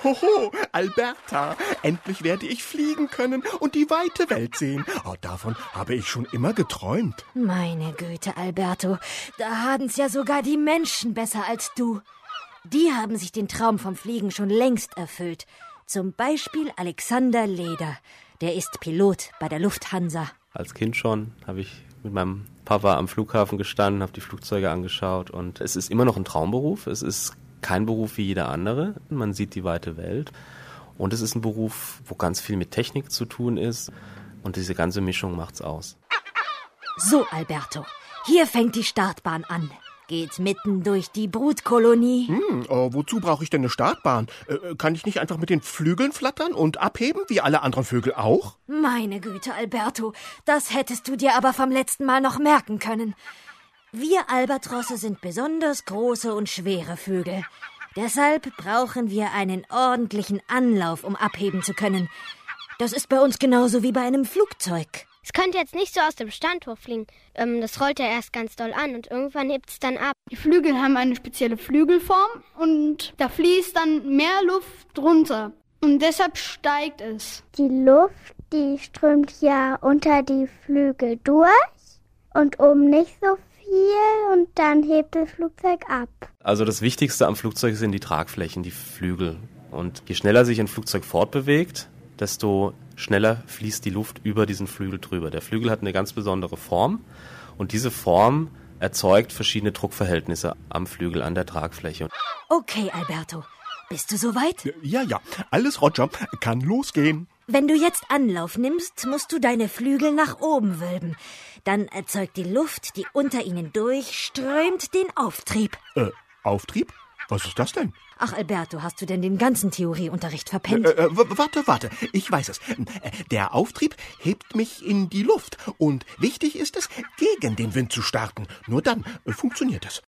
Hoho, Alberta, endlich werde ich fliegen können und die weite Welt sehen. Oh, davon habe ich schon immer geträumt. Meine Güte, Alberto, da haben's ja sogar die Menschen besser als du. Die haben sich den Traum vom Fliegen schon längst erfüllt. Zum Beispiel Alexander Leder. Der ist Pilot bei der Lufthansa. Als Kind schon habe ich mit meinem Papa am Flughafen gestanden, habe die Flugzeuge angeschaut und es ist immer noch ein Traumberuf. Es ist kein Beruf wie jeder andere. Man sieht die weite Welt und es ist ein Beruf, wo ganz viel mit Technik zu tun ist und diese ganze Mischung macht's aus. So, Alberto, hier fängt die Startbahn an. Geht mitten durch die Brutkolonie. Wozu brauche ich denn eine Startbahn? Kann ich nicht einfach mit den Flügeln flattern und abheben, wie alle anderen Vögel auch? Meine Güte, Alberto, das hättest du dir aber vom letzten Mal noch merken können. Wir Albatrosse sind besonders große und schwere Vögel. Deshalb brauchen wir einen ordentlichen Anlauf, um abheben zu können. Das ist bei uns genauso wie bei einem Flugzeug. Es könnte jetzt nicht so aus dem Stand hochfliegen. Das rollt ja erst ganz doll an und irgendwann hebt es dann ab. Die Flügel haben eine spezielle Flügelform und da fließt dann mehr Luft drunter. Und deshalb steigt es. Die Luft, die strömt ja unter die Flügel durch und oben nicht so viel und dann hebt das Flugzeug ab. Also das Wichtigste am Flugzeug sind die Tragflächen, die Flügel. Und je schneller sich ein Flugzeug fortbewegt, desto schneller fließt die Luft über diesen Flügel drüber. Der Flügel hat eine ganz besondere Form und diese Form erzeugt verschiedene Druckverhältnisse am Flügel, an der Tragfläche. Okay, Alberto, bist du soweit? Ja, alles Roger, kann losgehen. Wenn du jetzt Anlauf nimmst, musst du deine Flügel nach oben wölben. Dann erzeugt die Luft, die unter ihnen durchströmt, den Auftrieb. Auftrieb? Was ist das denn? Ach, Alberto, hast du denn den ganzen Theorieunterricht verpennt? Warte, ich weiß es. Der Auftrieb hebt mich in die Luft und wichtig ist es, gegen den Wind zu starten. Nur dann funktioniert es.